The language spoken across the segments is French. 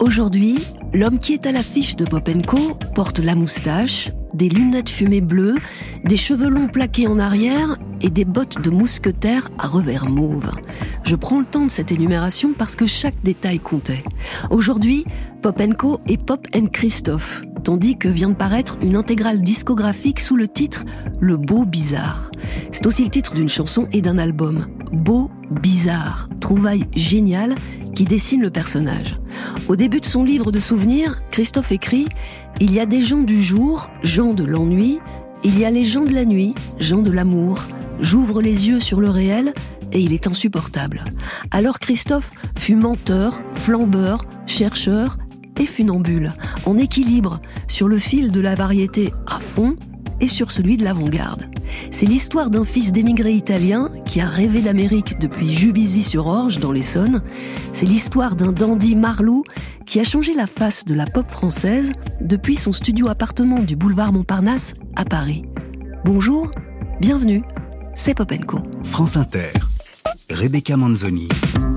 Aujourd'hui, l'homme qui est à l'affiche de Pop & Co porte la moustache, des lunettes fumées bleues, des cheveux longs plaqués en arrière et des bottes de mousquetaire à revers mauve. Je prends le temps de cette énumération parce que chaque détail comptait. Aujourd'hui, Pop & Co et Pop & Christophe, tandis que vient de paraître une intégrale discographique sous le titre « Le Beau Bizarre ». C'est aussi le titre d'une chanson et d'un album. Beau Bizarre, trouvaille géniale qui dessine le personnage. Au début de son livre de souvenirs, Christophe écrit « Il y a des gens du jour, gens de l'ennui, il y a les gens de la nuit, gens de l'amour. J'ouvre les yeux sur le réel et il est insupportable. » Alors Christophe fut menteur, flambeur, chercheur et funambule, en équilibre sur le fil de la variété à fond et sur celui de l'avant-garde. C'est l'histoire d'un fils d'émigré italien qui a rêvé d'Amérique depuis Juvisy-sur-Orge dans l'Essonne. C'est l'histoire d'un dandy marlou qui a changé la face de la pop française depuis son studio-appartement du boulevard Montparnasse à Paris. Bonjour, bienvenue, c'est Pop & Co. France Inter, Rebecca Manzoni.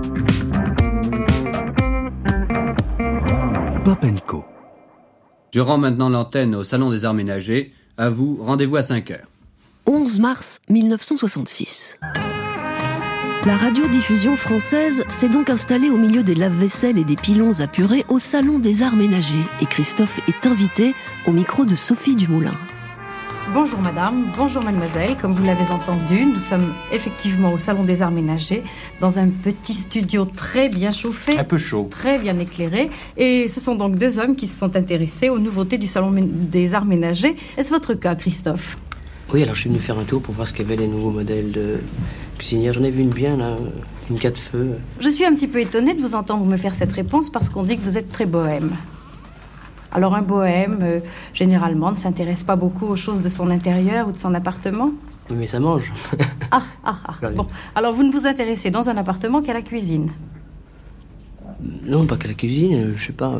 Pop & Co. Je rends maintenant l'antenne au Salon des Arts Ménagers. À vous, rendez-vous à 5h. 11 mars 1966. La radiodiffusion française s'est donc installée au milieu des lave-vaisselle et des pilons à purée au Salon des Arts Ménagers et Christophe est invité au micro de Sophie Dumoulin. Bonjour madame, bonjour mademoiselle, comme vous l'avez entendu, nous sommes effectivement au Salon des Arts Ménagers, dans un petit studio très bien chauffé, un peu chaud, très bien éclairé, et ce sont donc deux hommes qui se sont intéressés aux nouveautés du Salon des Arts Ménagers. Est-ce votre cas, Christophe ? Oui, alors je suis venu faire un tour pour voir ce qu'il y avait les nouveaux modèles de cuisinière. J'en ai vu une bien, là, une 4 feux. Je suis un petit peu étonnée de vous entendre me faire cette réponse parce qu'on dit que vous êtes très bohème. Alors un bohème, généralement, ne s'intéresse pas beaucoup aux choses de son intérieur ou de son appartement. Oui, mais ça mange. Bon, alors vous ne vous intéressez dans un appartement qu'à la cuisine. Non, pas qu'à la cuisine, je sais pas...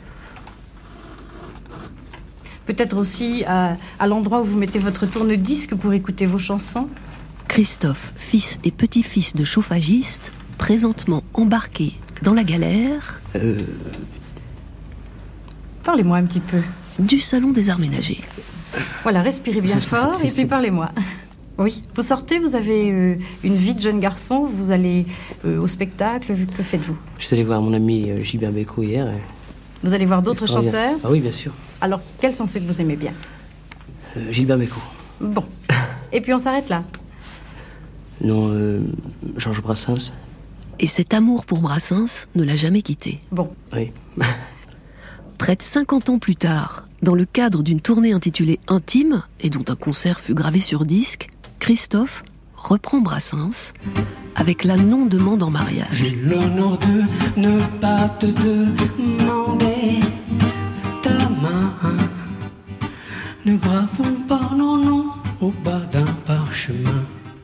Peut-être aussi à l'endroit où vous mettez votre tourne-disque pour écouter vos chansons. Christophe, fils et petit-fils de chauffagiste, présentement embarqué dans la galère... Parlez-moi un petit peu. Du Salon des Arts Ménagers. Voilà, respirez bien fort et puis parlez-moi. Oui, vous sortez, vous avez une vie de jeune garçon, vous allez au spectacle, que faites-vous ? Je suis allé voir mon ami Gilbert Bécaud hier. Vous allez voir d'autres chanteurs ? Ah oui, bien sûr. Alors, quels sont ceux que vous aimez bien ? Gilbert Bécaud. Bon. Et puis on s'arrête là ? Non, Georges Brassens. Et cet amour pour Brassens ne l'a jamais quitté. Bon. Oui. Près de 50 ans plus tard, dans le cadre d'une tournée intitulée Intime, et dont un concert fut gravé sur disque, Christophe reprend Brassens avec la non-demande en mariage. J'ai l'honneur de ne pas te demander ta main. Ne gravons pas nos noms au bas d'un parchemin.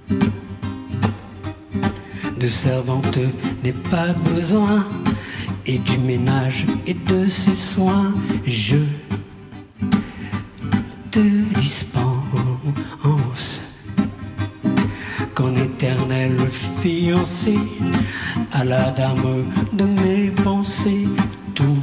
De servante n'est pas besoin, et du ménage et de ses soins, je te dispense. Qu'en éternel fiancé, à la dame de mes pensées, tout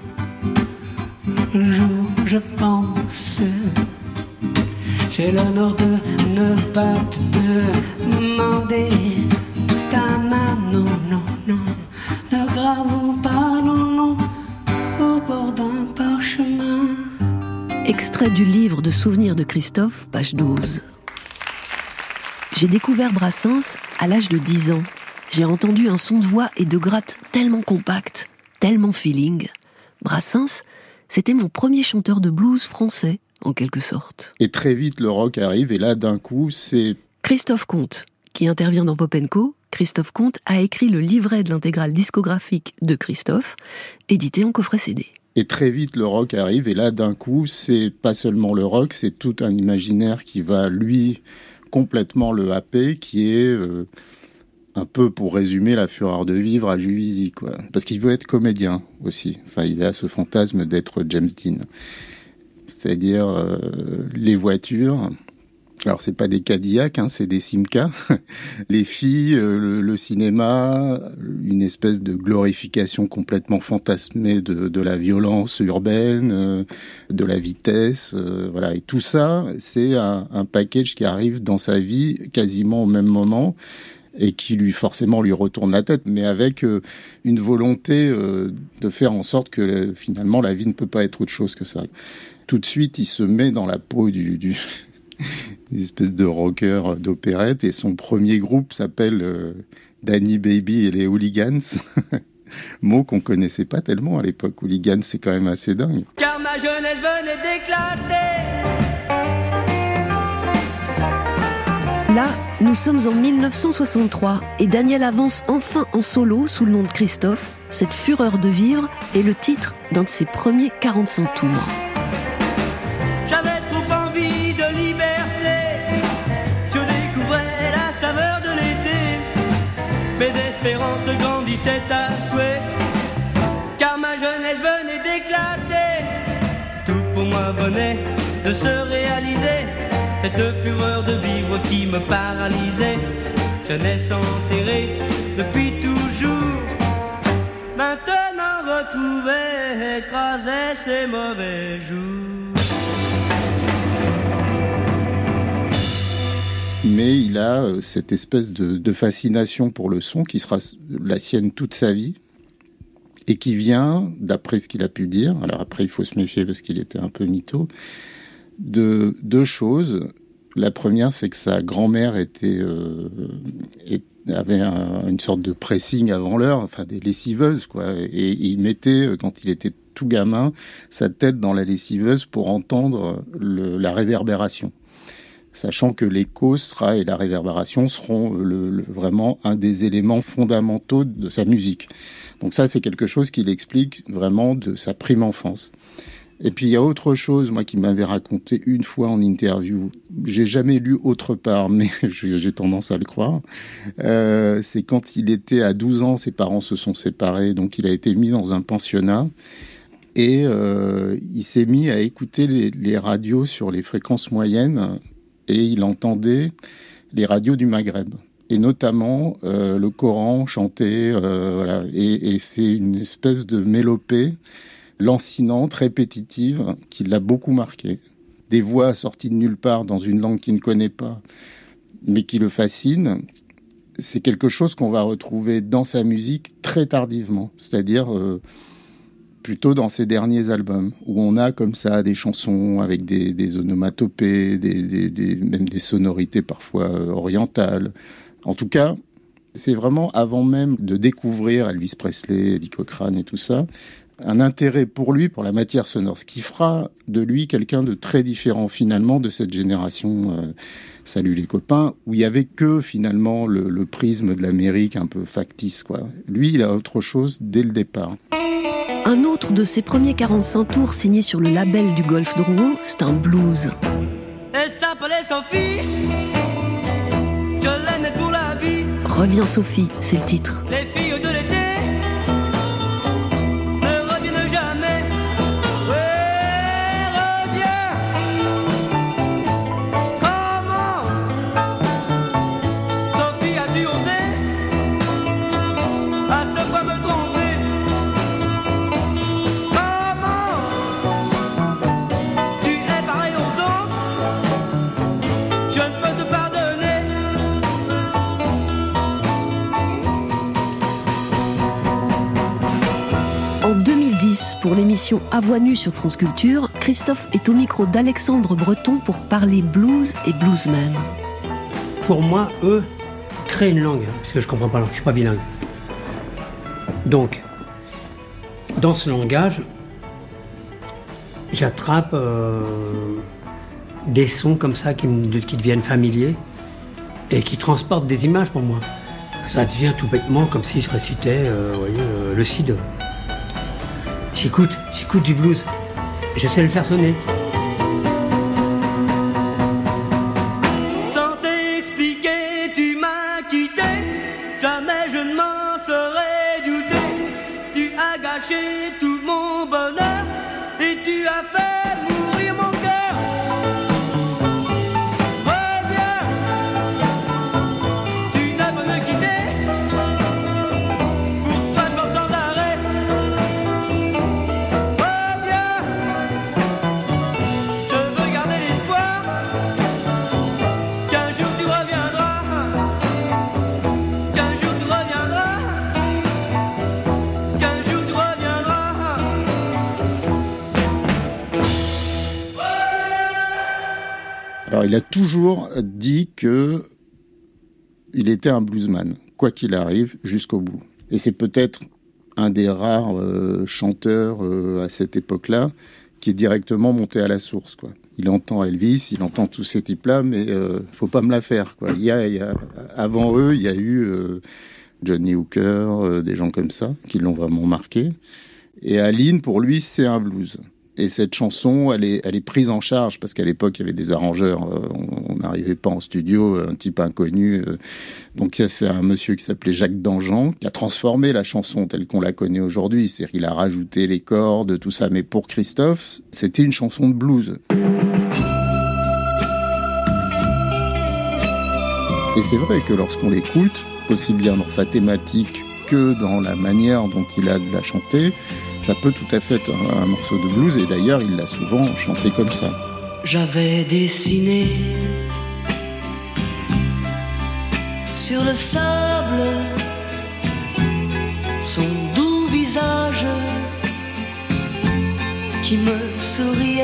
jour je pense. J'ai l'honneur de ne pas te demander ta main, non, non, non. Ne gravons pas nos noms au bord d'un parchemin. Extrait du livre de souvenirs de Christophe, page 12. J'ai découvert Brassens à l'âge de 10 ans. J'ai entendu un son de voix et de gratte tellement compact, tellement feeling. Brassens, c'était mon premier chanteur de blues français, en quelque sorte. Et très vite, le rock arrive, et là, d'un coup, c'est... Christophe Comte, qui intervient dans Pop & Co. Christophe Comte a écrit le livret de l'intégrale discographique de Christophe, édité en coffret CD. Et très vite, le rock arrive, et là, d'un coup, c'est pas seulement le rock, c'est tout un imaginaire qui va, lui, complètement le happer, qui est un peu, pour résumer, la fureur de vivre à Juvisy, quoi. Parce qu'il veut être comédien, aussi. Enfin, il a ce fantasme d'être James Dean. C'est-à-dire les voitures, Alors, c'est pas des Cadillacs, c'est des Simca. Les filles, le cinéma, une espèce de glorification complètement fantasmée de la violence urbaine, de la vitesse, voilà. Et tout ça, c'est un package qui arrive dans sa vie quasiment au même moment et qui lui retourne la tête, mais avec une volonté de faire en sorte que finalement la vie ne peut pas être autre chose que ça. Tout de suite, il se met dans la peau une espèce de rocker d'opérette, et son premier groupe s'appelle Danny Baby et les Hooligans. Mot qu'on connaissait pas tellement à l'époque. Hooligans, c'est quand même assez dingue. Car ma jeunesse venait d'éclater. Là, nous sommes en 1963 et Daniel avance enfin en solo sous le nom de Christophe. Cette fureur de vivre est le titre d'un de ses premiers 45 tours. J'avais trop envie de liberté. Je découvrais la saveur de l'été. Mes espérances grandissaient à souhait. Car ma jeunesse venait d'éclater. Tout pour moi venait de se réaliser. Cette fureur de vivre qui me paralysait. Jeunesse enterrée depuis toujours. Maintenant retrouvée, écrasait ses mauvais jours. Mais il a cette espèce de fascination pour le son qui sera la sienne toute sa vie et qui vient, d'après ce qu'il a pu dire, alors après il faut se méfier parce qu'il était un peu mytho, de deux choses. La première, c'est que sa grand-mère avait une sorte de pressing avant l'heure, enfin des lessiveuses, quoi. Et il mettait, quand il était tout gamin, sa tête dans la lessiveuse pour entendre la réverbération. Sachant que l'écho et la réverbération seront vraiment un des éléments fondamentaux de sa musique. Donc ça, c'est quelque chose qu'il explique vraiment de sa prime enfance. Et puis il y a autre chose, moi, qui m'avait raconté une fois en interview. J'ai jamais lu autre part, mais j'ai tendance à le croire. C'est quand il était à 12 ans, ses parents se sont séparés, donc il a été mis dans un pensionnat. Et il s'est mis à écouter les radios sur les fréquences moyennes, et il entendait les radios du Maghreb. Et notamment le Coran chanté, voilà. Et c'est une espèce de mélopée lancinante, répétitive, qui l'a beaucoup marqué. Des voix sorties de nulle part dans une langue qu'il ne connaît pas, mais qui le fascine. C'est quelque chose qu'on va retrouver dans sa musique très tardivement, c'est-à-dire plutôt dans ses derniers albums, où on a comme ça des chansons avec des onomatopées, même des sonorités parfois orientales. En tout cas, c'est vraiment avant même de découvrir Elvis Presley, Eddie Cochrane et tout ça, un intérêt pour lui, pour la matière sonore, ce qui fera de lui quelqu'un de très différent finalement de cette génération Salut les copains, où il y avait que finalement le prisme de l'Amérique un peu factice, quoi. Lui, il a autre chose dès le départ. Un autre de ses premiers 45 tours signé sur le label du Golfe Drouot, c'est un blues. Elle s'appelait Sophie. Je l'aimais pour la vie. Reviens Sophie, c'est le titre. Les filles de l'été ne reviennent jamais. Ouais, reviens. Comment Sophie a-tu osé à ce fois me tromper? Comment tu es pareil aux autres? Je ne peux te pardonner. En 2010, pour l'émission À Voix nue sur France Culture, Christophe est au micro d'Alexandre Breton pour parler blues et bluesmen. Pour moi, eux créent une langue, parce que je comprends pas, je suis pas bilingue. Donc, dans ce langage, j'attrape des sons comme ça qui deviennent familiers et qui transportent des images pour moi. Ça devient tout bêtement comme si je récitais, le Cid. J'écoute du blues. Je sais le faire sonner. Sans t'expliquer, tu m'as quitté. Jamais je ne m'en serais douté. Tu as gâché tout mon bonheur et tu as fait mourir mon cœur. Alors, il a toujours dit que il était un bluesman, quoi qu'il arrive, jusqu'au bout. Et c'est peut-être un des rares chanteurs à cette époque-là qui est directement monté à la source, quoi. Il entend Elvis, il entend tous ces types-là, mais faut pas me la faire, quoi. Avant eux, il y a eu Johnny Hooker, des gens comme ça, qui l'ont vraiment marqué. Et Aline, pour lui, c'est un blues. Et cette chanson, elle est prise en charge, parce qu'à l'époque, il y avait des arrangeurs. On n'arrivait pas en studio, un type inconnu. Donc, c'est un monsieur qui s'appelait Jacques Dangean, qui a transformé la chanson telle qu'on la connaît aujourd'hui. C'est-à-dire qu'il a rajouté les cordes, tout ça. Mais pour Christophe, c'était une chanson de blues. Et c'est vrai que lorsqu'on l'écoute, aussi bien dans sa thématique que dans la manière dont il a de la chanter, ça peut tout à fait être un morceau de blues, et d'ailleurs, il l'a souvent chanté comme ça. J'avais dessiné sur le sable son doux visage qui me souriait.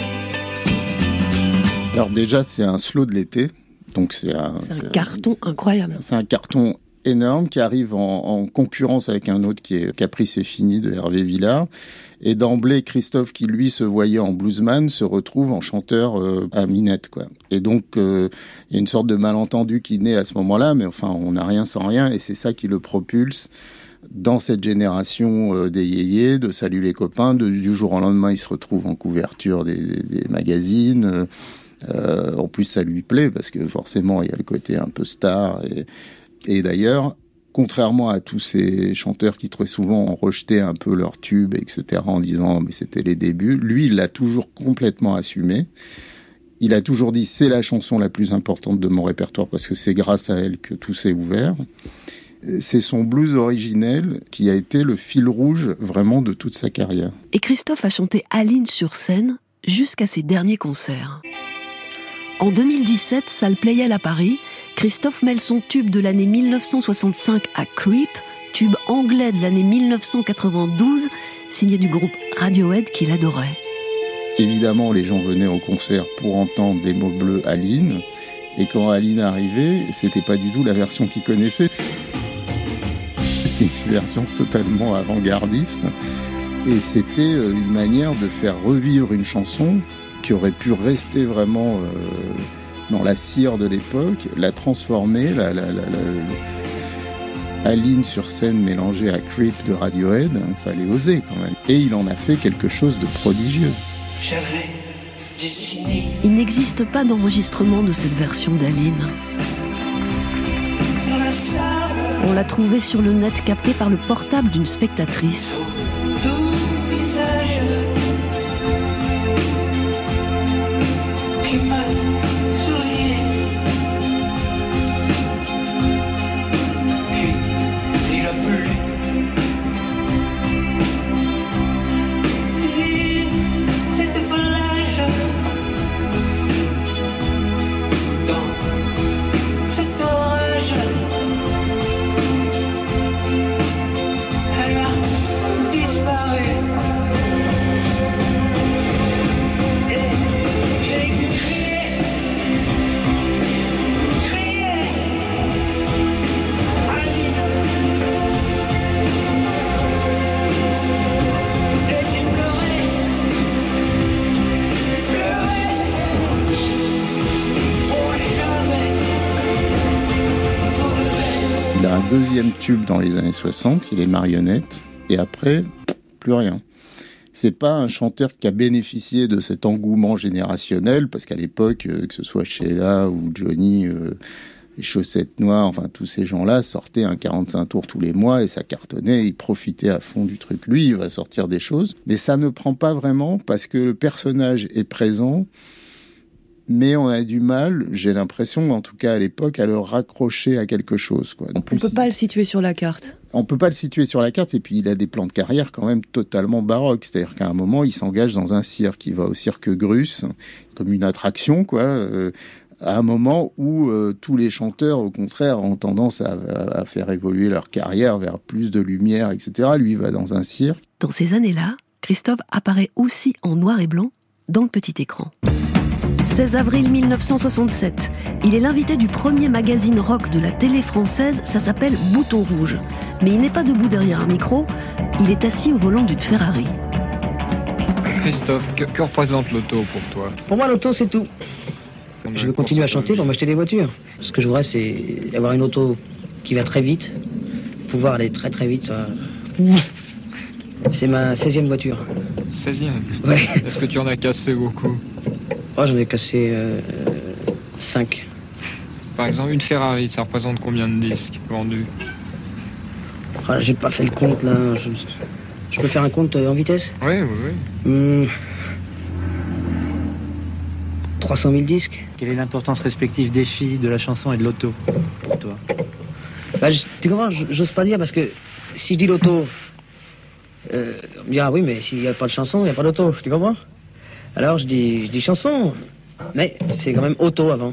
Alors déjà, c'est un slow de l'été, donc c'est un carton incroyable. C'est un carton énorme qui arrive en concurrence avec un autre qui est Caprice est fini de Hervé Villard. Et d'emblée, Christophe, qui lui se voyait en bluesman, se retrouve en chanteur à minette, quoi. Et donc, il y a une sorte de malentendu qui naît à ce moment-là, mais enfin, on n'a rien sans rien, et c'est ça qui le propulse dans cette génération des yéyés, de Salut les copains. Du jour au lendemain, il se retrouve en couverture des magazines. En plus, ça lui plaît, parce que forcément, il y a le côté un peu star. Et d'ailleurs, contrairement à tous ces chanteurs qui très souvent ont rejeté un peu leur tube, etc., en disant mais c'était les débuts, lui, il l'a toujours complètement assumé. Il a toujours dit c'est la chanson la plus importante de mon répertoire parce que c'est grâce à elle que tout s'est ouvert. C'est son blues originel qui a été le fil rouge vraiment de toute sa carrière. Et Christophe a chanté Aline sur scène jusqu'à ses derniers concerts. En 2017, salle Playel à Paris, Christophe mêle son tube de l'année 1965 à Creep, tube anglais de l'année 1992, signé du groupe Radiohead qu'il adorait. Évidemment, les gens venaient au concert pour entendre des mots bleus Aline, et quand Aline arrivait, c'était pas du tout la version qu'ils connaissaient. C'était une version totalement avant-gardiste, et c'était une manière de faire revivre une chanson qui aurait pu rester vraiment dans la cire de l'époque, la transformer, Aline sur scène mélangée à Creep de Radiohead, il fallait oser quand même. Et il en a fait quelque chose de prodigieux. J'avais dessiné. Il n'existe pas d'enregistrement de cette version d'Aline. On l'a trouvée sur le net, captée par le portable d'une spectatrice. Deuxième tube dans les années 60, il est Marionnette, et après, plus rien. C'est pas un chanteur qui a bénéficié de cet engouement générationnel, parce qu'à l'époque, que ce soit Sheila ou Johnny, les Chaussettes Noires, enfin tous ces gens-là sortaient un 45 tours tous les mois et ça cartonnait, ils profitaient à fond du truc. Lui, il va sortir des choses, mais ça ne prend pas vraiment parce que le personnage est présent. Mais on a du mal, j'ai l'impression, en tout cas à l'époque, à le raccrocher à quelque chose, quoi. On ne peut pas le situer sur la carte. On ne peut pas le situer sur la carte, et puis il a des plans de carrière quand même totalement baroques. C'est-à-dire qu'à un moment, il s'engage dans un cirque. Il va au cirque Grus, comme une attraction, quoi. À un moment où tous les chanteurs, au contraire, ont tendance à faire évoluer leur carrière vers plus de lumière, etc. Lui, il va dans un cirque. Dans ces années-là, Christophe apparaît aussi en noir et blanc dans le petit écran. 16 avril 1967. Il est l'invité du premier magazine rock de la télé française, ça s'appelle Bouton Rouge. Mais il n'est pas debout derrière un micro, il est assis au volant d'une Ferrari. Christophe, que représente l'auto pour toi ? Pour moi, l'auto, c'est tout. Je veux continuer à chanter pour m'acheter des voitures. Ce que je voudrais, c'est avoir une auto qui va très vite, pouvoir aller très très vite. C'est ma 16e voiture. 16e ? Ouais. Est-ce que tu en as cassé beaucoup ? Oh, j'en ai cassé 5. Par exemple, une Ferrari, ça représente combien de disques vendus ? Ah, j'ai pas fait le compte, là. Je peux faire un compte en vitesse ? Oui, oui. 300 000 disques. Quelle est l'importance respective des filles, de la chanson et de l'auto pour toi ? Tu comprends, j'ose pas dire parce que si je dis l'auto, on me dira oui, mais s'il n'y a pas de chanson, il n'y a pas d'auto, tu comprends ? Alors je dis chanson, mais c'est quand même auto avant.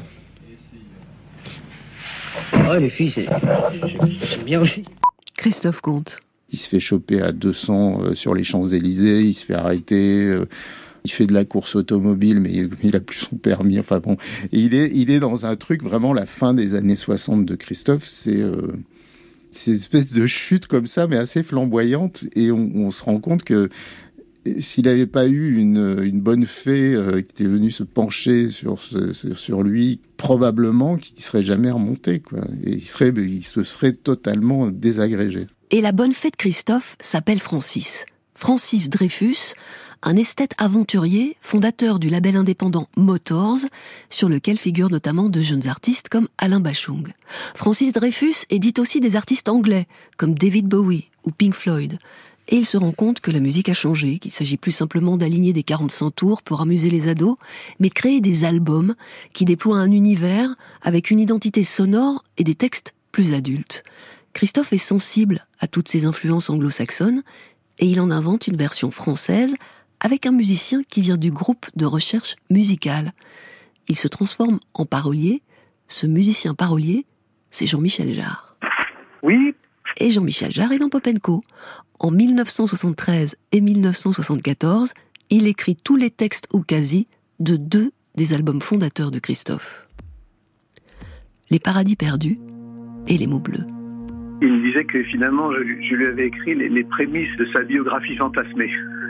Ouais, les filles, j'aime bien aussi. Christophe Comte. Il se fait choper à 200 sur les Champs-Élysées, il se fait arrêter... Il fait de la course automobile, mais il a plus son permis. Enfin bon, et il est dans un truc vraiment la fin des années 60 de Christophe. C'est une espèce de chute comme ça, mais assez flamboyante. Et on se rend compte que s'il n'avait pas eu une bonne fée qui était venue se pencher sur lui, probablement qu'il ne serait jamais remonté, quoi. Et il se serait totalement désagrégé. Et la bonne fée de Christophe s'appelle Francis. Francis Dreyfus, un esthète aventurier, fondateur du label indépendant Motors, sur lequel figurent notamment de jeunes artistes comme Alain Bachung. Francis Dreyfus édite aussi des artistes anglais, comme David Bowie ou Pink Floyd. Et il se rend compte que la musique a changé, qu'il s'agit plus simplement d'aligner des 45 tours pour amuser les ados, mais de créer des albums qui déploient un univers avec une identité sonore et des textes plus adultes. Christophe est sensible à toutes ces influences anglo-saxonnes, et il en invente une version française avec un musicien qui vient du groupe de recherche musicale. Il se transforme en parolier. Ce musicien parolier, c'est Jean-Michel Jarre. Oui. Et Jean-Michel Jarre est dans Pop & Co. En 1973 et 1974, il écrit tous les textes ou quasi de 2 des albums fondateurs de Christophe. Les Paradis perdus et Les mots bleus. Il me disait que finalement, je lui avais écrit les prémices de sa biographie fantasmée.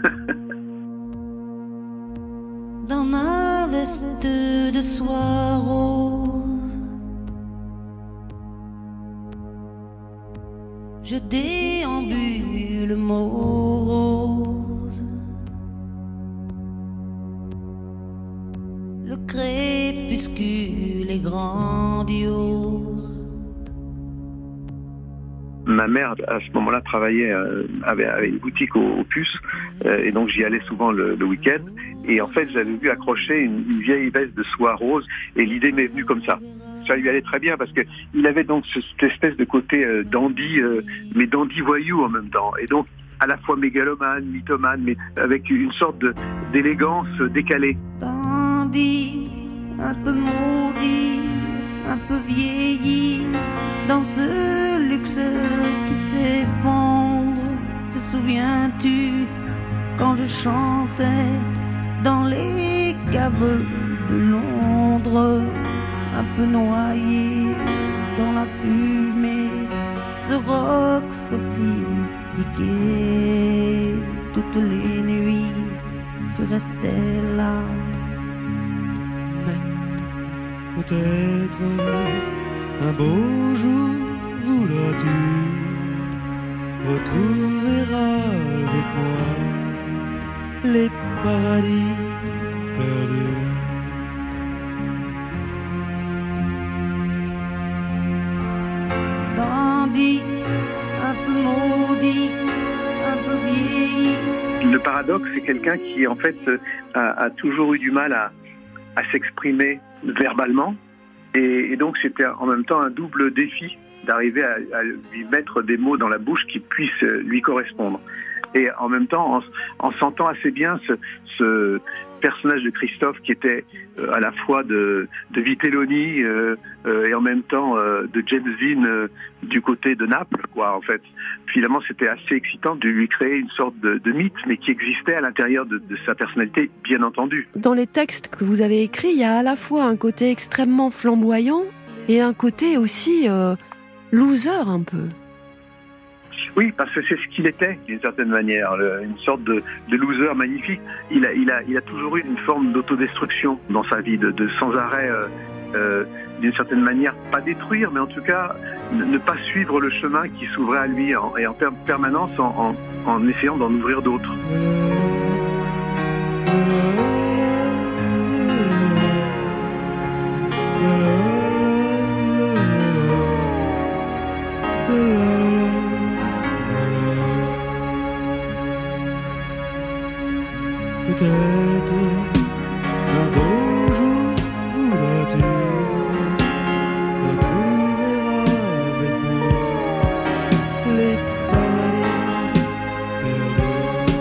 Dans ma veste de soie rose, je déambule morose. Le crépuscule est grandiose. Ma mère, à ce moment-là, travaillait, avait une boutique aux puces, et donc j'y allais souvent le week-end. Et en fait, j'avais vu accrocher une vieille veste de soie rose, et l'idée m'est venue comme ça. Ça lui allait très bien parce que il avait donc cette espèce de côté dandy, mais dandy voyou en même temps. Et donc, à la fois mégalomane, mythomane, mais avec une sorte d'élégance décalée. Dandy, un peu maudit, un peu vieilli, dans ce luxe qui s'effondre. Te souviens-tu quand je chantais dans les caves de Londres, un peu noyé dans la fumée, ce rock sophistiqué. Toutes les nuits, tu restais là. Mais peut-être un beau jour voudras-tu retrouver avec moi les paradis perdus. Dandy, un peu maudit, un peu vieilli. Le paradoxe, c'est quelqu'un qui, en fait, a toujours eu du mal à s'exprimer verbalement. Et donc, c'était en même temps un double défi d'arriver à lui mettre des mots dans la bouche qui puissent lui correspondre. Et en même temps, en sentant assez bien ce personnage de Christophe qui était à la fois de Vitelloni et en même temps de James Dean du côté de Naples, quoi, en fait. Finalement, c'était assez excitant de lui créer une sorte de mythe, mais qui existait à l'intérieur de sa personnalité, bien entendu. Dans les textes que vous avez écrits, il y a à la fois un côté extrêmement flamboyant et un côté aussi loser un peu. Oui, parce que c'est ce qu'il était, d'une certaine manière, une sorte de loser magnifique. Il a toujours eu une forme d'autodestruction dans sa vie, de sans arrêt, d'une certaine manière, pas détruire, mais en tout cas, ne pas suivre le chemin qui s'ouvrait à lui et en permanence en essayant d'en ouvrir d'autres. Peut-être un beau jour voudras-tu retrouver avec moi les paradis perdus.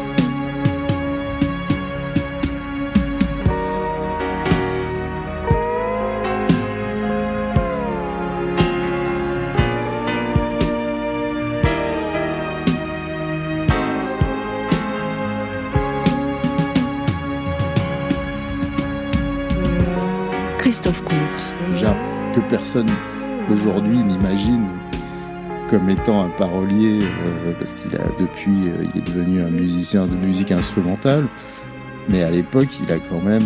Christophe Comte. Jarre, que personne aujourd'hui n'imagine comme étant un parolier, parce qu'il a depuis, il est devenu un musicien de musique instrumentale, mais à l'époque, il a quand même,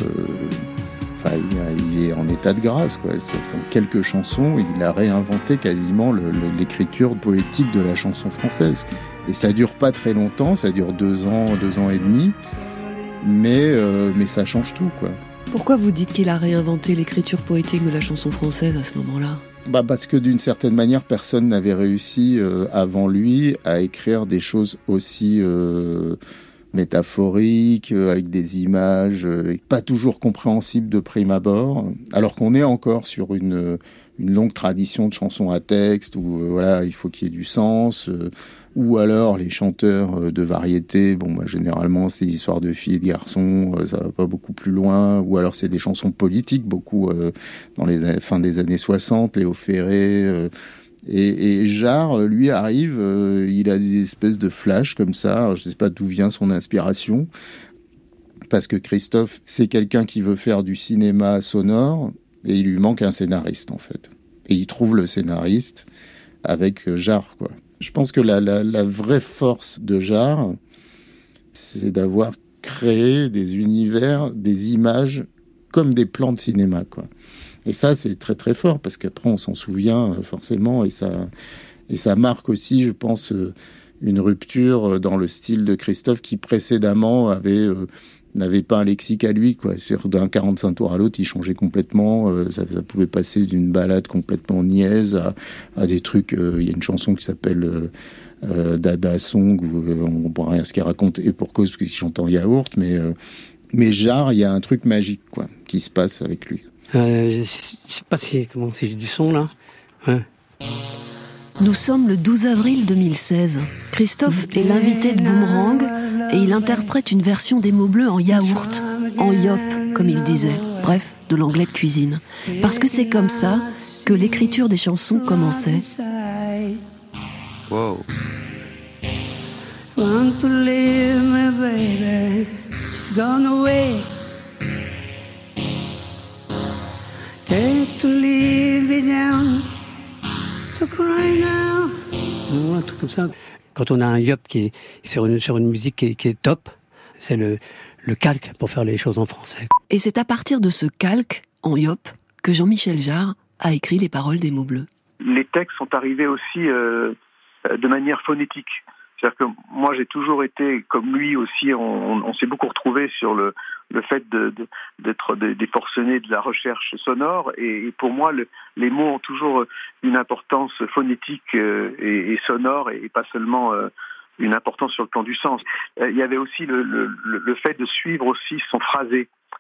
il est en état de grâce, quoi. C'est comme quelques chansons, il a réinventé quasiment l'écriture poétique de la chanson française. Et ça dure pas très longtemps, ça dure 2 ans et demi, mais ça change tout, quoi. Pourquoi vous dites qu'il a réinventé l'écriture poétique de la chanson française à ce moment-là ? Parce que d'une certaine manière, personne n'avait réussi avant lui à écrire des choses aussi métaphoriques, avec des images, pas toujours compréhensibles de prime abord, alors qu'on est encore sur une longue tradition de chansons à texte où il faut qu'il y ait du sens, ou alors les chanteurs de variété, généralement c'est des histoires de filles et de garçons, ça va pas beaucoup plus loin, ou alors c'est des chansons politiques, beaucoup dans les fin des années 60, Léo Ferré, et Jarre, lui, arrive, il a des espèces de flashs comme ça. Alors, je sais pas d'où vient son inspiration, parce que Christophe, c'est quelqu'un qui veut faire du cinéma sonore, et il lui manque un scénariste, en fait. Et il trouve le scénariste avec Jarre, quoi. Je pense que la vraie force de Jarre, c'est d'avoir créé des univers, des images, comme des plans de cinéma, quoi. Et ça, c'est très très fort, parce qu'après, on s'en souvient forcément, et ça marque aussi, je pense, une rupture dans le style de Christophe, qui précédemment n'avait pas un lexique à lui, quoi. D'un 45 tours à l'autre, il changeait complètement, ça pouvait passer d'une balade complètement niaise à des trucs, il y a une chanson qui s'appelle Dada Song, où on ne voit rien à ce qu'il raconte, et pour cause, parce qu'il chante en yaourt, mais Jarre, il y a un truc magique, quoi, qui se passe avec lui. Je sais pas si j'ai du son là. Ouais. Nous sommes le 12 avril 2016. Christophe est l'invité de Boomerang et il interprète une version des mots bleus en yaourt, en yop, comme il disait. Bref, de l'anglais de cuisine. Parce que c'est comme ça que l'écriture des chansons commençait. Wow. Want to leave me, baby, gone away. Take to leave it down, to cry now. Un truc comme ça. Quand on a un yop qui est sur une musique qui est top, c'est le calque pour faire les choses en français. Et c'est à partir de ce calque, en yop, que Jean-Michel Jarre a écrit les paroles des mots bleus. Les textes sont arrivés aussi de manière phonétique. C'est-à-dire que moi, j'ai toujours été, comme lui aussi, on s'est beaucoup retrouvés sur le fait d'être des forcenés de la recherche sonore. Et pour moi, les mots ont toujours une importance phonétique et sonore, et pas seulement une importance sur le plan du sens. Il y avait aussi le fait de suivre aussi son phrasé.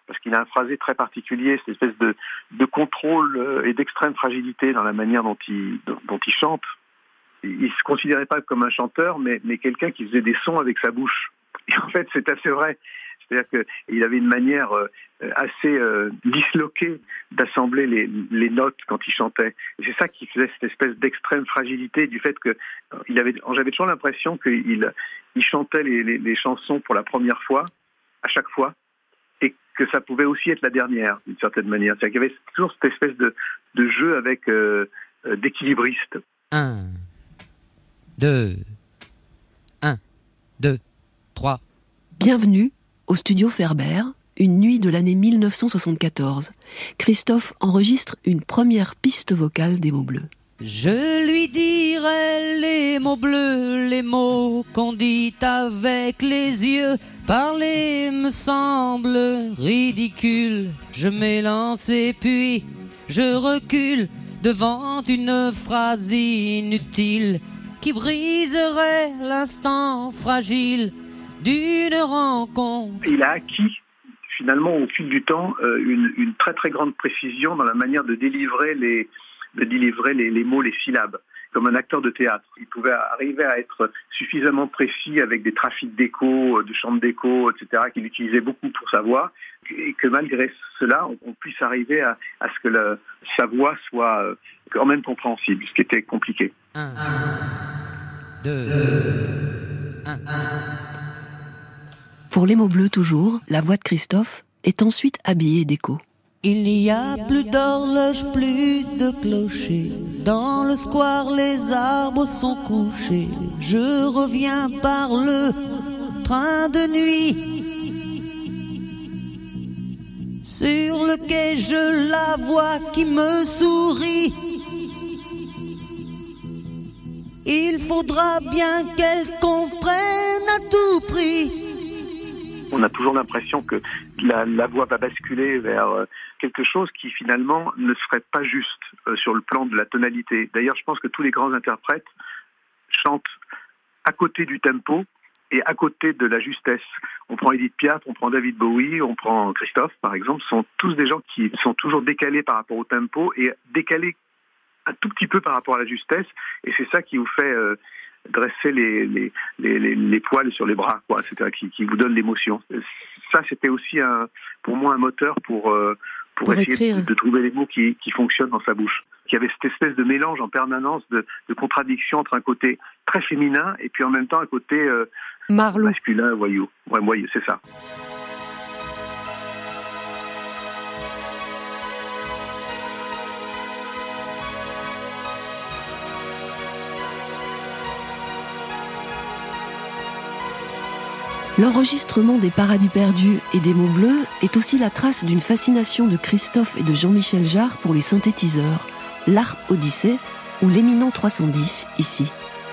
parce qu'il a un phrasé très particulier, cette espèce de contrôle et d'extrême fragilité dans la manière dont il chante. Il se considérait pas comme un chanteur, mais quelqu'un qui faisait des sons avec sa bouche. Et en fait, c'est assez vrai. C'est-à-dire qu'il avait une manière assez disloquée d'assembler les notes quand il chantait. Et c'est ça qui faisait cette espèce d'extrême fragilité du fait que j'avais toujours l'impression qu'il chantait les chansons pour la première fois, à chaque fois, et que ça pouvait aussi être la dernière, d'une certaine manière. C'est-à-dire qu'il y avait toujours cette espèce de jeu avec d'équilibriste. 1, 2, 1, 2, 3. Bienvenue au studio Ferber, une nuit de l'année 1974. Christophe enregistre une première piste vocale des mots bleus. Je lui dirai les mots bleus, les mots qu'on dit avec les yeux. Parler me semble ridicule. Je m'élance et puis je recule devant une phrase inutile qui briserait l'instant fragile d'une rencontre. Il a acquis finalement au fil du temps une très très grande précision dans la manière de délivrer les mots, les syllabes, comme un acteur de théâtre. Il pouvait arriver à être suffisamment précis avec des trafics d'écho, de chants d'écho, etc., qu'il utilisait beaucoup pour sa voix, et que malgré cela, on puisse arriver à ce que sa voix soit quand même compréhensible, ce qui était compliqué. 1, 2, 1. Pour les mots bleus toujours, la voix de Christophe est ensuite habillée d'écho. Il n'y a plus d'horloge, plus de clocher. Dans le square, les arbres sont couchés. Je reviens par le train de nuit. Sur le quai, je la vois qui me sourit. Il faudra bien qu'elle comprenne à tout prix. On a toujours l'impression que la voix va basculer vers quelque chose qui finalement ne serait pas juste sur le plan de la tonalité. D'ailleurs, je pense que tous les grands interprètes chantent à côté du tempo et à côté de la justesse. On prend Edith Piaf, on prend David Bowie, on prend Christophe, par exemple, sont tous des gens qui sont toujours décalés par rapport au tempo et décalés un tout petit peu par rapport à la justesse. Et c'est ça qui vous fait dresser les poils sur les bras, quoi, c'est-à-dire qui vous donne l'émotion. Ça, c'était aussi pour moi un moteur pour essayer de trouver les mots qui fonctionnent dans sa bouche. Il y avait cette espèce de mélange en permanence de contradiction entre un côté très féminin et puis en même temps un côté masculin, voyou. Ouais, c'est ça. L'enregistrement des Paradis perdus et des mots bleus est aussi la trace d'une fascination de Christophe et de Jean-Michel Jarre pour les synthétiseurs, l'Harp Odyssey ou l'Eminent 310 ici.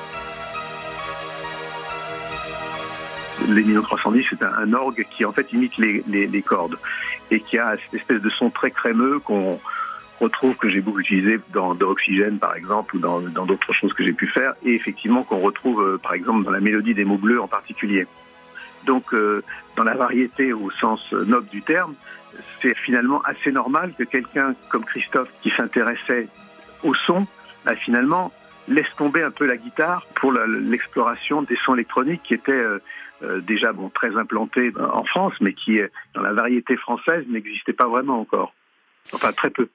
L'Eminent 310, c'est un orgue qui en fait imite les cordes et qui a cette espèce de son très crémeux qu'on retrouve, que j'ai beaucoup utilisé dans Oxygène par exemple ou dans d'autres choses que j'ai pu faire, et effectivement qu'on retrouve par exemple dans la mélodie des mots bleus en particulier. Donc, dans la variété au sens noble du terme, c'est finalement assez normal que quelqu'un comme Christophe, qui s'intéressait au son, finalement laisse tomber un peu la guitare pour l'exploration des sons électroniques qui étaient déjà très implantés en France, mais qui, dans la variété française, n'existaient pas vraiment encore. Enfin, très peu.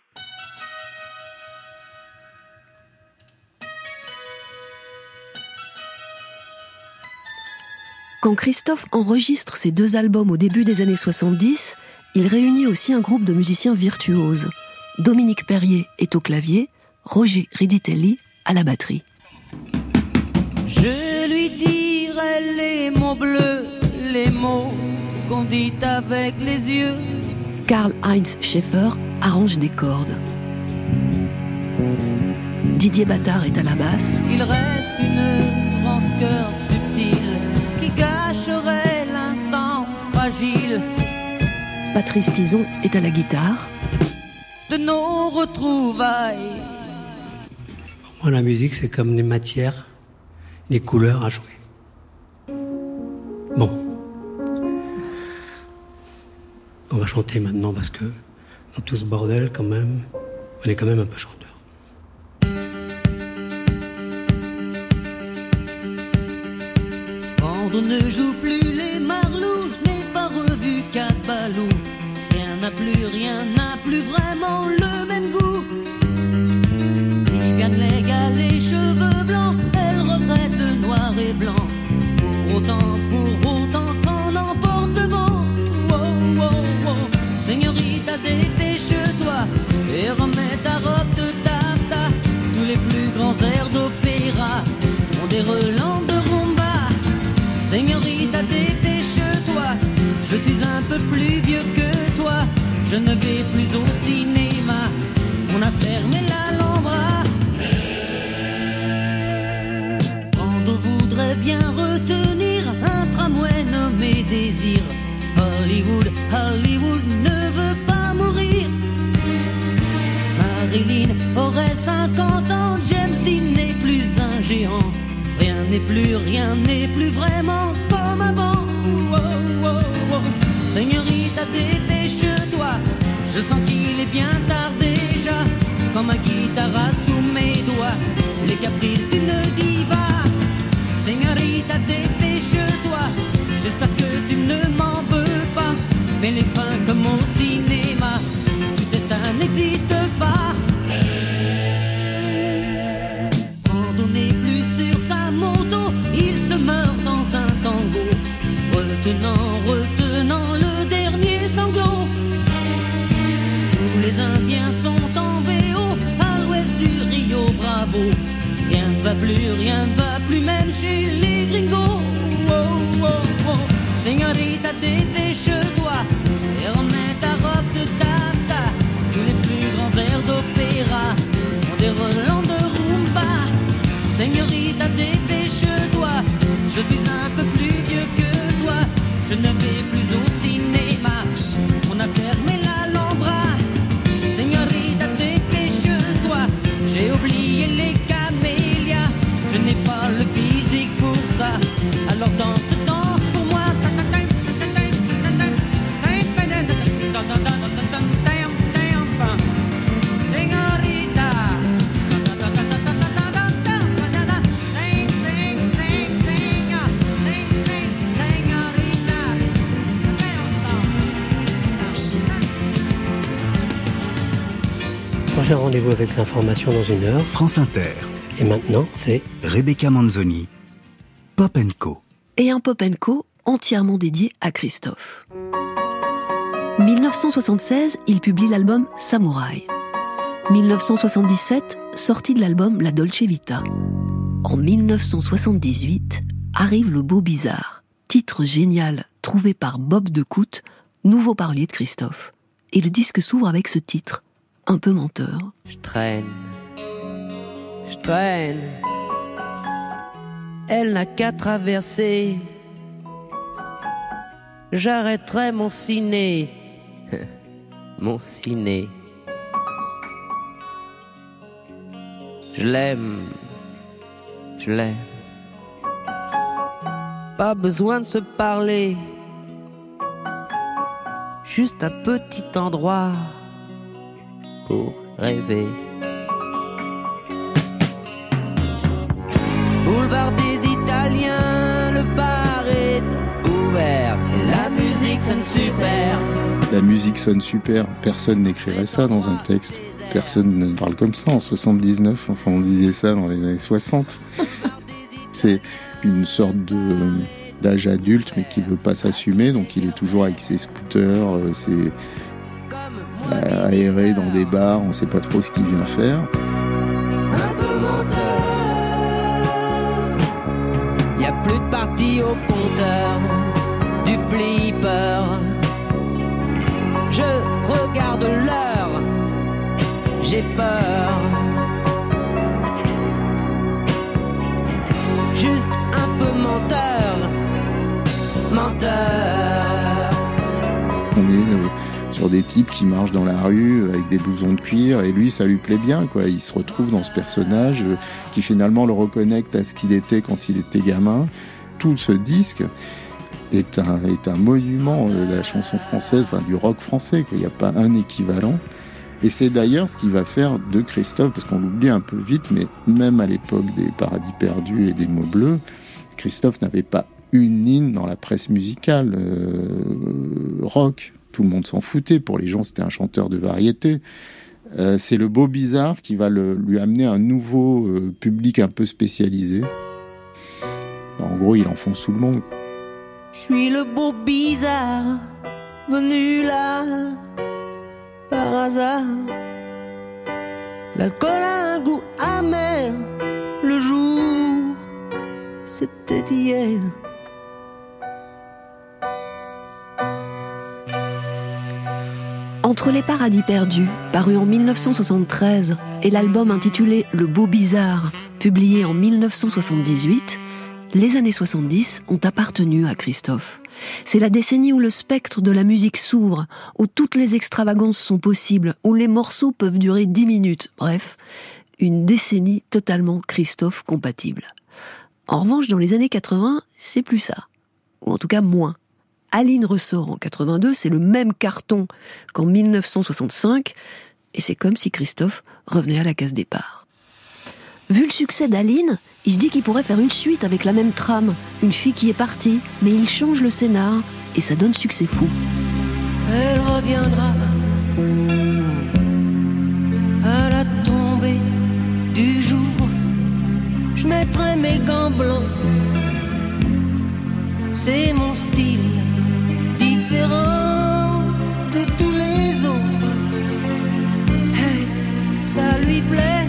Quand Christophe enregistre ses 2 albums au début des années 70, il réunit aussi un groupe de musiciens virtuoses. Dominique Perrier est au clavier, Roger Riditelli à la batterie. Je lui dirai les mots bleus, les mots qu'on dit avec les yeux. Karl-Heinz Schaeffer arrange des cordes. Didier Battard est à la basse. Il reste une rancœur subtile qui gâcherait l'instant fragile. Patrice Tison est à la guitare. De nos retrouvailles. Pour moi, la musique, c'est comme les matières, les couleurs à jouer. Bon. On va chanter maintenant parce que dans tout ce bordel, quand même, on est quand même un peu chanteur. Quand on ne joue plus les marlous, je n'ai pas revu Cabalou. Rien n'a plus vraiment le même goût. Viviane Légal, les cheveux blancs, elle regrette le noir et blanc. Pour autant qu'on emporte le vent. Oh, oh, oh. Señorita, dépêche-toi et remets ta robe de taffetas. Tous les plus grands airs d'opéra ont des relents de rumba. Señorita, dépêche-toi, je suis un peu plus vieux que toi. Je ne vais plus au cinéma, on a fermé l'Alhambra. Brando voudrait bien retenir un tramway nommé Désir. Hollywood ne veut pas mourir. Marilyn aurait 50 ans, James Dean n'est plus un géant. Rien n'est plus vraiment comme avant. Oh, oh, oh. Señorita, dépêche-toi, je sens qu'il est bien tard déjà. Comme un guitare sous mes doigts, les caprices d'une diva. Señorita, dépêche-toi, j'espère que tu ne m'en veux pas. Mais les fins comme au cinéma, tu sais ça n'existe pas. Quand on n'est plus sur sa moto, il se meurt dans un tango, retenant le dernier sanglot. Tous les Indiens sont en VO à l'ouest du Rio Bravo. Rien ne va plus même chez les gringos. Oh, oh, oh. Señorita, dépêche-toi et remets ta robe de taffetas. Tous les plus grands airs d'opéra ont des relents de rumba. Señorita, dépêche-toi, je suis un peu plus vieux que toi. Je ne vais plus au cinéma, on a fermé l'Alhambra. Señorita, dépêche-toi, j'ai oublié les camélias. Je n'ai pas le physique pour ça, alors danse pour moi. Prochain rendez-vous avec l'information dans 1 heure. France Inter. Et maintenant, c'est Rebecca Manzoni, Pop & Co. Et un Pop & Co entièrement dédié à Christophe. 1976, il publie l'album Samouraï. 1977, sortie de l'album La Dolce Vita. En 1978, arrive Le Beau Bizarre, titre génial trouvé par Bob Decout, nouveau parolier de Christophe. Et le disque s'ouvre avec ce titre, un peu menteur. Je traîne, elle n'a qu'à traverser, j'arrêterai mon ciné, mon ciné. Je l'aime, pas besoin de se parler, juste un petit endroit pour rêver. Boulevard des Italiens, le bar est ouvert, la musique sonne super. La musique sonne super, personne n'écrirait ça dans un texte. Personne ne parle comme ça en 79, enfin on disait ça dans les années 60. C'est une sorte d'âge adulte mais qui veut pas s'assumer, donc il est toujours avec ses scooters, c'est aéré dans des bars, on sait pas trop ce qu'il vient faire. Un peu menteur, y a plus de parties au compteur, du flipper. Je regarde l'heure, j'ai peur. Juste un peu menteur. On est sur des types qui marchent dans la rue avec des blousons de cuir et lui ça lui plaît bien quoi. Il se retrouve dans ce personnage qui finalement le reconnecte à ce qu'il était quand il était gamin. Tout ce disque est un monument de la chanson française, enfin du rock français, qu'il n'y a pas un équivalent. Et c'est d'ailleurs ce qui va faire de Christophe, parce qu'on l'oublie un peu vite, mais même à l'époque des Paradis perdus et des Mots bleus, Christophe n'avait pas une ligne dans la presse musicale rock. Tout le monde s'en foutait. Pour les gens, c'était un chanteur de variété. C'est le Beau Bizarre qui va lui amener un nouveau public un peu spécialisé. En gros, il enfonce tout le monde. Je suis le beau bizarre, venu là par hasard. L'alcool a un goût amer, le jour, c'était hier. Entre les Paradis perdus, paru en 1973, et l'album intitulé Le Beau Bizarre, publié en 1978, les années 70 ont appartenu à Christophe. C'est la décennie où le spectre de la musique s'ouvre, où toutes les extravagances sont possibles, où les morceaux peuvent durer 10 minutes. Bref, une décennie totalement Christophe compatible. En revanche, dans les années 80, c'est plus ça. Ou en tout cas moins. Aline ressort en 82, c'est le même carton qu'en 1965, et c'est comme si Christophe revenait à la case départ. Vu le succès d'Aline, il se dit qu'il pourrait faire une suite avec la même trame, une fille qui est partie, mais il change le scénar, et ça donne succès fou. Elle reviendra à la tombée du jour. Je mettrai mes gants blancs, c'est mon style, différent de tous les autres. Hey, ça lui plaît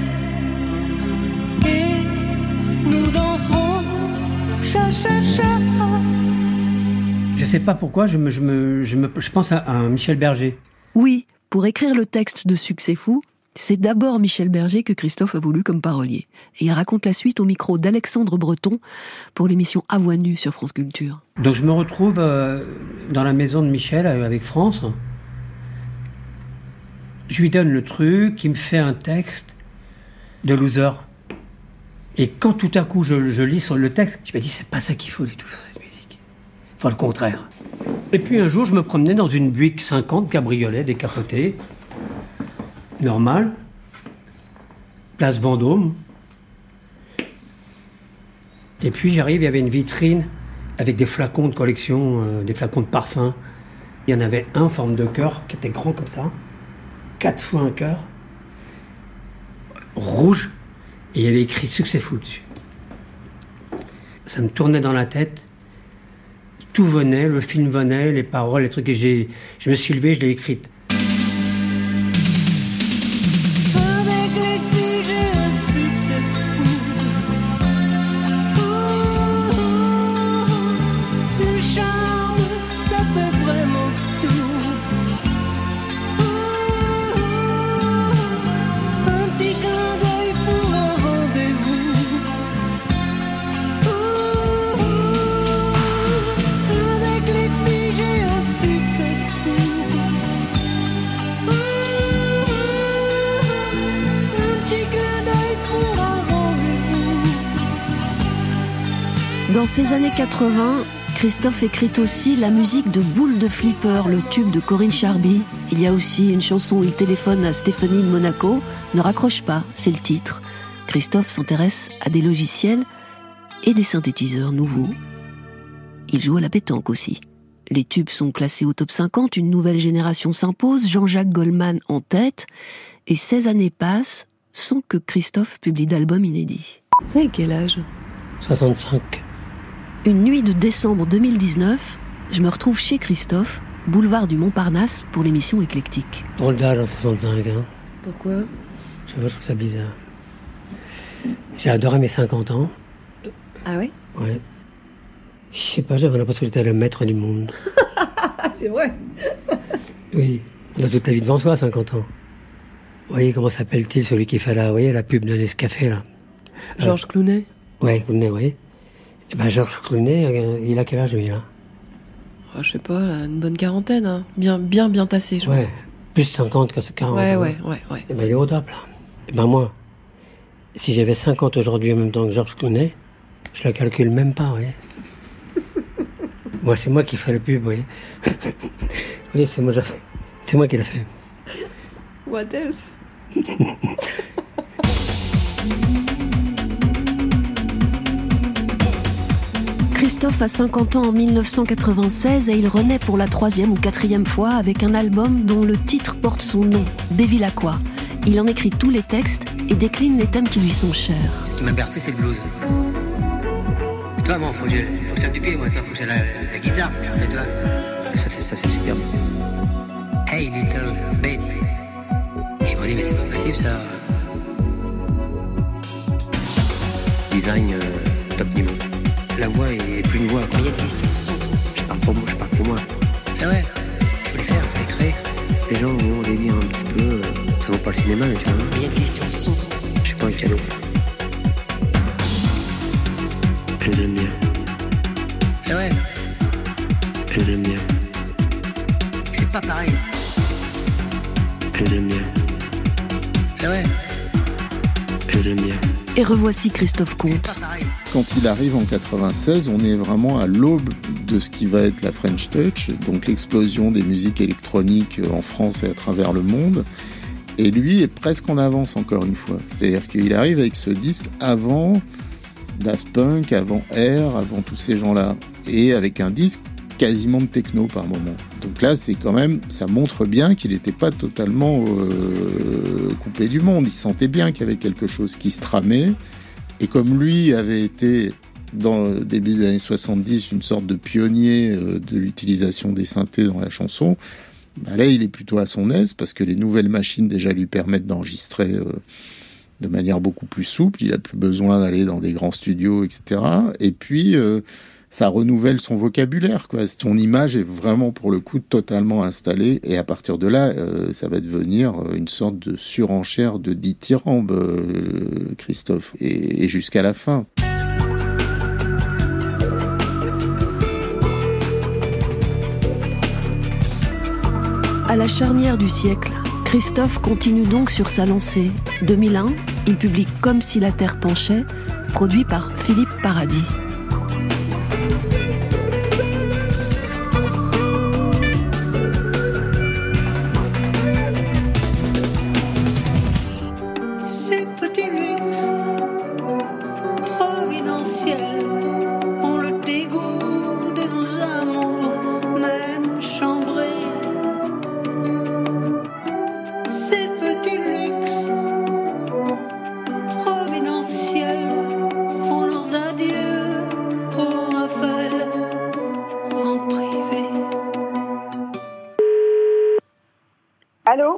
et nous danserons cha cha cha. Je sais pas pourquoi, je pense à Michel Berger. Oui, pour écrire le texte de Succès fou, c'est d'abord Michel Berger que Christophe a voulu comme parolier. Et il raconte la suite au micro d'Alexandre Breton pour l'émission À Voix nue sur France Culture. Donc je me retrouve dans la maison de Michel avec France. Je lui donne le truc, il me fait un texte de loser. Et quand tout à coup je lis sur le texte, je me dis c'est pas ça qu'il faut du tout sur cette musique. Enfin le contraire. Et puis un jour je me promenais dans une Buick 50 cabriolet décapotée. Normal, place Vendôme. Et puis j'arrive, il y avait une vitrine avec des flacons de collection, des flacons de parfum. Il y en avait un en forme de cœur qui était grand comme ça, 4 fois un cœur, rouge, et il y avait écrit Succès fou dessus. Ça me tournait dans la tête, tout venait, le film venait, les paroles, les trucs, et je me suis levé, je l'ai écrite. Dans ces années 80, Christophe écrit aussi la musique de Boule de Flipper, le tube de Corinne Charby. Il y a aussi une chanson où il téléphone à Stéphanie de Monaco. Ne raccroche pas, c'est le titre. Christophe s'intéresse à des logiciels et des synthétiseurs nouveaux. Il joue à la pétanque aussi. Les tubes sont classés au top 50, une nouvelle génération s'impose, Jean-Jacques Goldman en tête, et 16 années passent sans que Christophe publie d'album inédit. Vous avez quel âge ? 65. Une nuit de décembre 2019, je me retrouve chez Christophe, boulevard du Montparnasse, pour l'émission Éclectique. Drôle d'âge en 65, hein. Pourquoi ? Je trouve ça bizarre. J'ai adoré mes 50 ans. Ah ouais ? Ouais. Je sais pas, j'avais l'impression que j'étais le maître du monde. C'est vrai. Oui, on a toute la vie devant soi à 50 ans. Vous voyez, comment s'appelle-t-il celui qui fait la pub de Nescafé, là ? Georges Clooney. Ouais, Clooney, oui. Et ben Georges Clooney, il a quel âge, lui, là ? Je sais pas, là, une bonne quarantaine, hein. Bien tassé, je pense. Ouais, plus 50 que 40. Ouais. Et ben il est au top, là. Et ben moi, si j'avais 50 aujourd'hui en même temps que Georges Clooney, je le calcule même pas, vous voyez. Moi, c'est moi qui fais la pub, oui. Oui, c'est moi qui l'ai fait. What else? Christophe a 50 ans en 1996 et il renaît pour la 3e ou 4e fois avec un album dont le titre porte son nom, Bevilacqua. Il en écrit tous les textes et décline les thèmes qui lui sont chers. Ce qui m'a bercé, c'est le blues. Et toi, moi, faut que je tape du pied, moi, toi, faut que j'ai la guitare, je chante, toi. Ça, c'est super. Hey, little Betty. Et ils m'ont dit, mais c'est pas possible, ça. Design top niveau. La voix est plus une voix, quoi. Il y a des questions. Je parle pour moi. Ah ouais, faut les faire, faut les créer. Les gens vont les lire un petit peu, ça vaut pas le cinéma, tu vois. Il y a des questions son. Je suis pas un cadeau. Je l'aime bien. Ah ouais. Je l'aime bien. C'est pas pareil. Je l'aime bien. Ah ouais. Je l'aime bien. Et revoici Christophe Comte. Quand il arrive en 96, on est vraiment à l'aube de ce qui va être la French Touch, donc l'explosion des musiques électroniques en France et à travers le monde. Et lui est presque en avance encore une fois. C'est-à-dire qu'il arrive avec ce disque avant Daft Punk, avant Air, avant tous ces gens-là. Et avec un disque quasiment de techno par moment. Donc là, c'est quand même, ça montre bien qu'il n'était pas totalement coupé du monde. Il sentait bien qu'il y avait quelque chose qui se tramait. Et comme lui avait été, dans le début des années 70, une sorte de pionnier de l'utilisation des synthés dans la chanson, bah là, il est plutôt à son aise parce que les nouvelles machines déjà lui permettent d'enregistrer de manière beaucoup plus souple. Il n'a plus besoin d'aller dans des grands studios, etc. Et puis, ça renouvelle son vocabulaire, quoi. Son image est vraiment, pour le coup, totalement installée. Et à partir de là, ça va devenir une sorte de surenchère de dithyrambe, Christophe, et jusqu'à la fin. À la charnière du siècle, Christophe continue donc sur sa lancée. 2001, il publie Comme si la terre penchait, produit par Philippe Paradis. Allô ?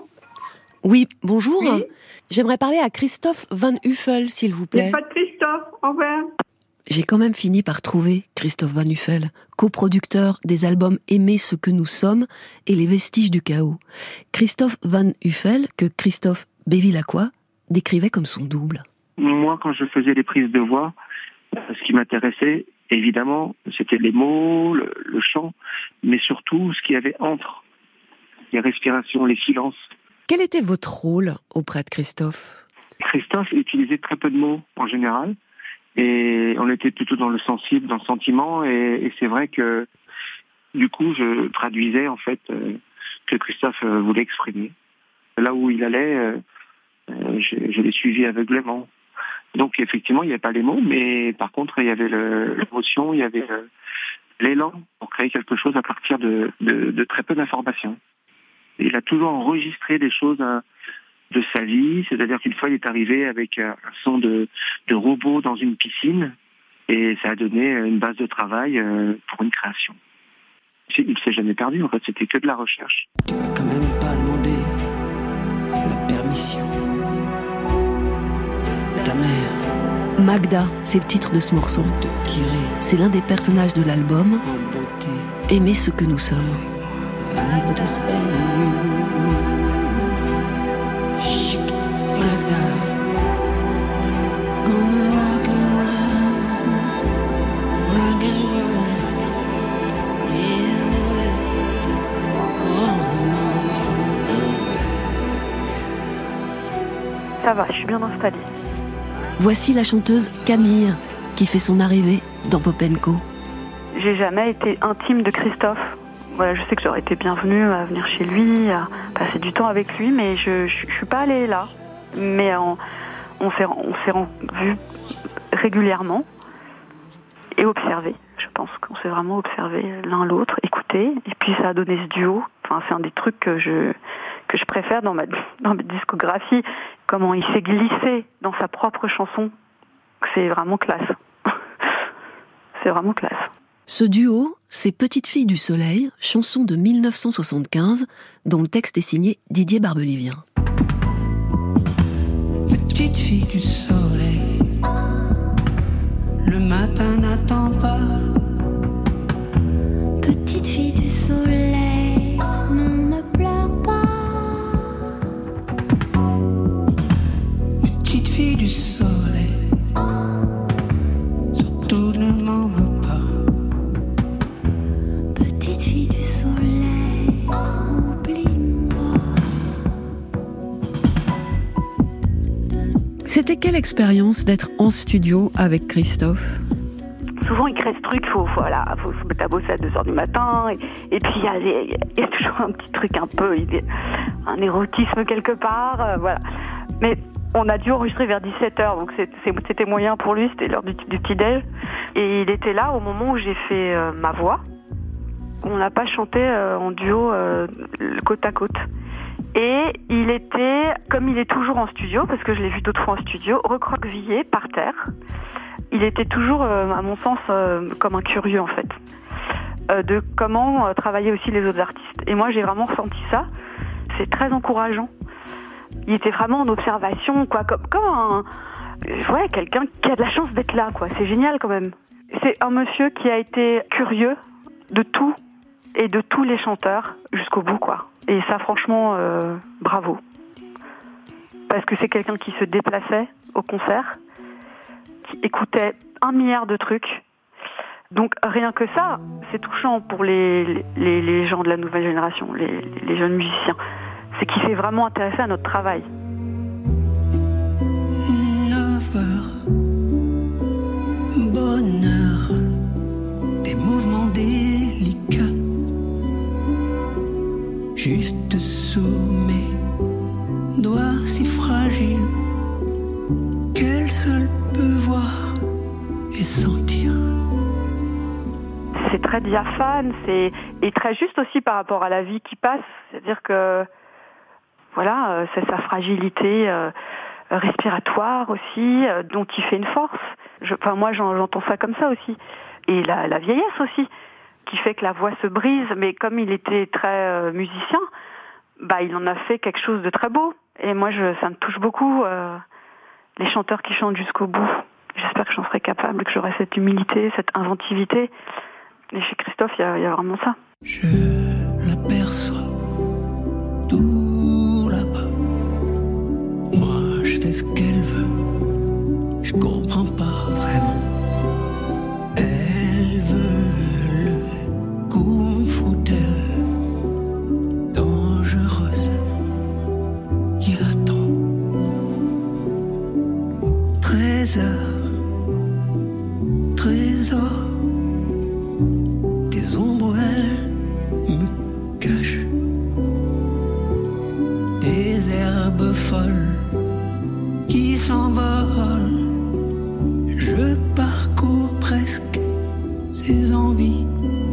Oui, bonjour. Oui. J'aimerais parler à Christophe Van Huffel, s'il vous plaît. Il n'y a pas de Christophe, au revoir. J'ai quand même fini par trouver Christophe Van Huffel, coproducteur des albums Aimer ce que nous sommes et Les vestiges du chaos. Christophe Van Huffel, que Christophe Bevilacqua décrivait comme son double. Moi, quand je faisais les prises de voix, ce qui m'intéressait, évidemment, c'était les mots, le chant, mais surtout ce qu'il y avait entre les respirations, les silences. Quel était votre rôle auprès de Christophe ? Christophe utilisait très peu de mots en général, et on était plutôt dans le sensible, dans le sentiment, et c'est vrai que du coup je traduisais en fait que Christophe voulait exprimer. Là où il allait, je l'ai suivi aveuglément. Donc effectivement il n'y avait pas les mots, mais par contre il y avait l'émotion, il y avait l'élan pour créer quelque chose à partir de très peu d'informations. Il a toujours enregistré des choses de sa vie, c'est-à-dire qu'une fois il est arrivé avec un son de robot dans une piscine et ça a donné une base de travail pour une création. Il ne s'est jamais perdu, en fait, c'était que de la recherche. Tu vas quand même pas demander la permission de ta mère. Magda, c'est le titre de ce morceau. C'est l'un des personnages de l'album Aimer ce que nous sommes. Ça va, je suis bien installée. Voici la chanteuse Camille qui fait son arrivée dans Pop & Co. j'ai jamais été intime de Christophe. Voilà, je sais que j'aurais été bienvenue à venir chez lui, à passer du temps avec lui, mais je suis pas allée là. Mais on s'est vus régulièrement et observé. Je pense qu'on s'est vraiment observé l'un l'autre, écouté, et puis ça a donné ce duo. Enfin, c'est un des trucs que je préfère dans ma discographie, comment il s'est glissé dans sa propre chanson. C'est vraiment classe. C'est vraiment classe. Ce duo, c'est Petite fille du soleil, chanson de 1975, dont le texte est signé Didier Barbelivien. Petite fille du soleil, le matin n'attend pas. Petite fille du soleil, non, ne pleure pas. Petite fille du soleil, surtout ne m'en veux pas. Petite fille du soleil, oublie-moi. C'était quelle expérience d'être en studio avec Christophe ? Souvent, il crée ce truc, faut se mettre à bosser à 2h du matin, et puis il y a toujours un petit truc un peu, un érotisme quelque part, voilà. Mais on a dû enregistrer vers 17h, donc c'était moyen pour lui, c'était l'heure du petit-déj. Et il était là au moment où j'ai fait ma voix. On n'a pas chanté en duo côte à côte. Et il était, comme il est toujours en studio, parce que je l'ai vu d'autres fois en studio, recroquevillé par terre. Il était toujours, à mon sens, comme un curieux en fait, de comment travailler aussi les autres artistes. Et moi, j'ai vraiment ressenti ça. C'est très encourageant. Il était vraiment en observation, quoi, comme quelqu'un qui a de la chance d'être là, quoi. C'est génial quand même. C'est un monsieur qui a été curieux de tout et de tous les chanteurs jusqu'au bout, quoi. Et ça, franchement, bravo. Parce que c'est quelqu'un qui se déplaçait au concert, qui écoutait 1 milliard de trucs. Donc rien que ça, c'est touchant pour les gens de la nouvelle génération, les jeunes musiciens. C'est qu'il s'est vraiment intéressé à notre travail. 9 heures, bonheur, des mouvements délicats, juste sous mes doigts si fragiles, qu'elle seule peut voir et sentir. C'est très diaphane, et très juste aussi par rapport à la vie qui passe. C'est-à-dire que, voilà, c'est sa fragilité respiratoire aussi, dont il fait une force. Moi, j'entends ça comme ça aussi. Et la vieillesse aussi, qui fait que la voix se brise. Mais comme il était très musicien, il en a fait quelque chose de très beau. Et moi, ça me touche beaucoup, les chanteurs qui chantent jusqu'au bout. J'espère que j'en serai capable, que j'aurai cette humilité, cette inventivité. Et chez Christophe, il y a vraiment ça. Je l'aperçois tout là-bas. Moi, je fais ce qu'elle veut. Je comprends pas vraiment. Elle veut le kung fu d'elle, dangereuse. Il attend 13h, trésor. Des ombres, elle me cachent. Des herbes folles qui s'envolent. Je parcours presque ses envies.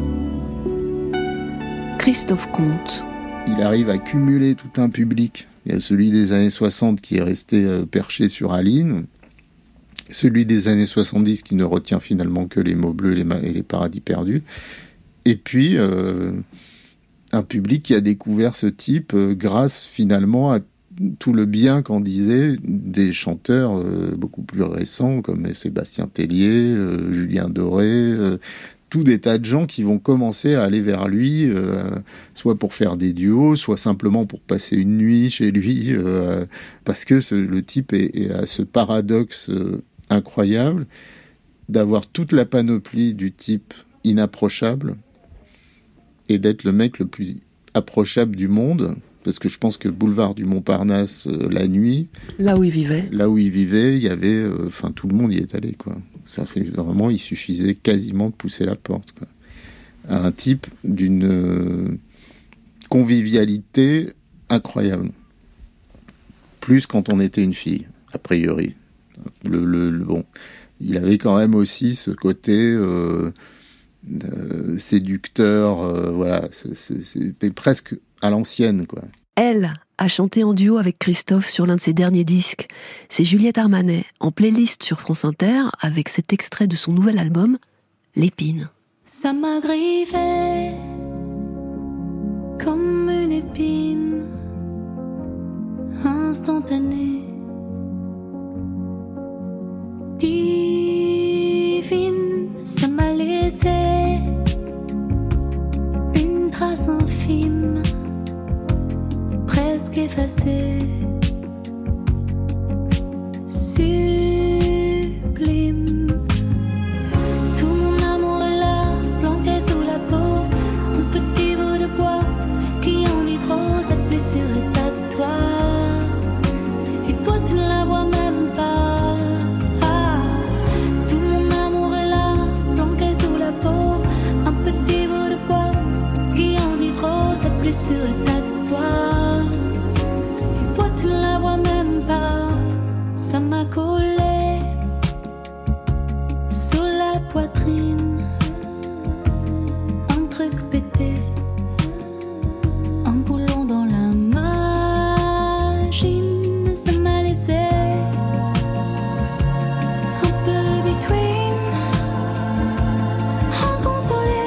Christophe Comte. Il arrive à cumuler tout un public. Il y a celui des années 60 qui est resté perché sur Aline. Celui des années 70 qui ne retient finalement que les mots bleus et les paradis perdus. Et puis, un public qui a découvert ce type grâce finalement à tout le bien qu'en disaient des chanteurs beaucoup plus récents comme Sébastien Tellier, Julien Doré, tout des tas de gens qui vont commencer à aller vers lui, soit pour faire des duos, soit simplement pour passer une nuit chez lui, parce que le type est à ce paradoxe incroyable d'avoir toute la panoplie du type inapprochable et d'être le mec le plus approchable du monde, parce que je pense que boulevard du Montparnasse, la nuit... Là où il vivait, il y avait... tout le monde y est allé, quoi. Ça fait vraiment, il suffisait quasiment de pousser la porte, quoi. un type d'une convivialité incroyable. Plus quand on était une fille, a priori. Bon, il avait quand même aussi ce côté séducteur, voilà, c'est presque à l'ancienne, quoi. Elle a chanté en duo avec Christophe sur l'un de ses derniers disques. C'est Juliette Armanet, en playlist sur France Inter, avec cet extrait de son nouvel album, L'Épine. Ça m'a griffé comme une épine instantanée, divine. Ça m'a laissé une trace infime, presque effacée, sublime. Tout mon amour est là, planqué sous la peau, un petit bout de bois qui en dit trop. Cette blessure est à toi, et toi tu ne la vois même pas. Ah, tout mon amour est là, planqué sous la peau, un petit bout de bois qui en dit trop. Cette blessure est à toi, et toi tu ne la vois même pas. Ça m'a collé sous la poitrine, un truc pété, un boulon dans la machine. Ça m'a laissé un peu between, inconsolé,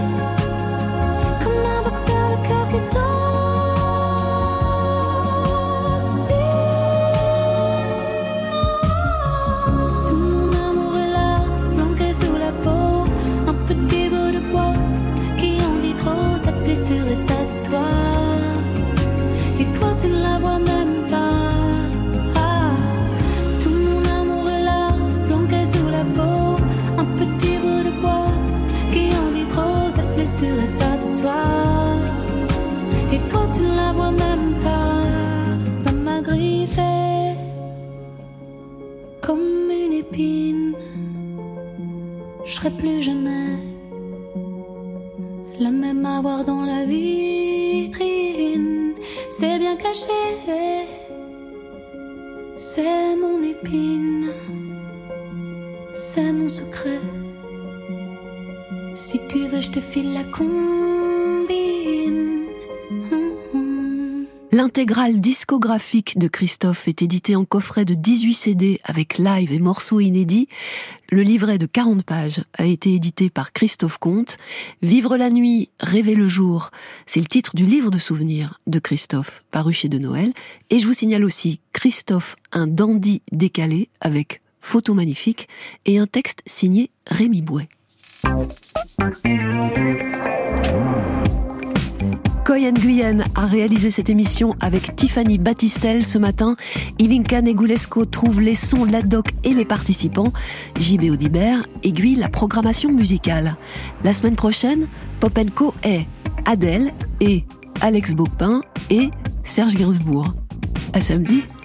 comme un boxeur de cœur qui saute. Tout mon amour est là, planqué sous la peau, un petit bout de bois qui en dit trop. Cette blessure est à toi, et toi tu ne la vois même pas. Ah, tout mon amour est là, planqué sous la peau, un petit bout de bois qui en dit trop. Cette blessure est à toi, et toi tu ne la vois même pas. Ça m'a griffé comme une épine. Je serai plus jamais la même à voir dans la vitrine. C'est bien caché, c'est mon épine, c'est mon secret. Si tu veux, je te file la combine. L'intégrale discographique de Christophe est éditée en coffret de 18 CD avec live et morceaux inédits. Le livret de 40 pages a été édité par Christophe Comte. Vivre la nuit, rêver le jour, c'est le titre du livre de souvenirs de Christophe, paru chez De Noël. Et je vous signale aussi Christophe, un dandy décalé, avec photo magnifique et un texte signé Rémi Bouet. Coy & Guyenne a réalisé cette émission avec Tiffany Battistel ce matin. Ilinka Negulesco trouve les sons, la doc et les participants. JB Audibert aiguille la programmation musicale. La semaine prochaine, Pop & Co est Adèle et Alex Beaupin et Serge Gainsbourg. À samedi.